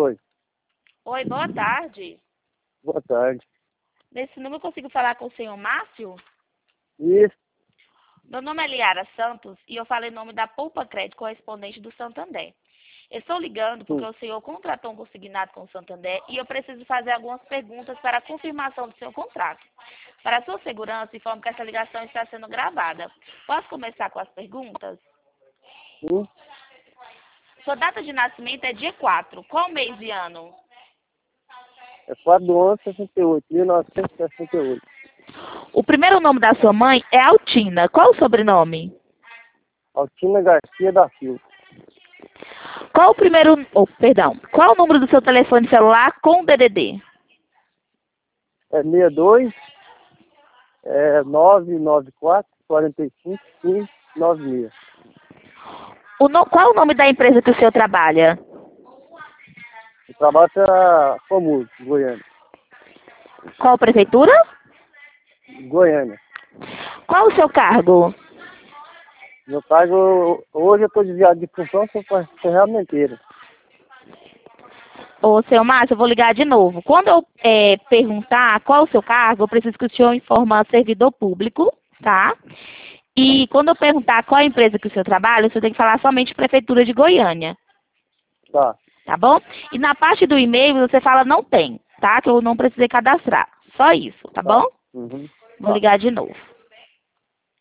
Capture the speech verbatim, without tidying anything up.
Oi. Oi, boa tarde. Boa tarde. Nesse número eu consigo falar com o senhor Márcio? Isso. Meu nome é Liara Santos e eu falo em nome da Poupa Crédito, correspondente do Santander. Eu estou ligando porque Sim. o senhor contratou um consignado com o Santander e eu preciso fazer algumas perguntas para a confirmação do seu contrato. Para a sua segurança, informo que essa ligação está sendo gravada. Posso começar com as perguntas? Sim. Sua data de nascimento é dia quatro. Qual mês e ano? É quatro de onze de sessenta e oito, mil novecentos e sessenta e oito. O primeiro nome da sua mãe é Altina. Qual o sobrenome? Altina Garcia da Silva. Qual o primeiro... Oh, perdão. Qual o número do seu telefone celular com D D D? É sessenta e dois, é nove nove quatro, quarenta e cinco, quinze, noventa e seis. O no... Qual o nome da empresa que o senhor trabalha? Eu trabalho para Comur, Goiânia. Qual prefeitura? Goiânia. Qual o seu cargo? Meu cargo, hoje eu estou desviado de função, sou para ferramenteiro. Ô, seu Márcio, eu vou ligar de novo. Quando eu é, perguntar qual o seu cargo, eu preciso que o senhor informe a servidor público, tá? E quando eu perguntar qual a empresa que o senhor trabalha, o senhor tem que falar somente Prefeitura de Goiânia, Tá. tá bom? E na parte do e-mail você fala não tem, tá? Que eu não precisei cadastrar. Só isso, tá Tá. bom? Uhum. Vou Tá. ligar de novo.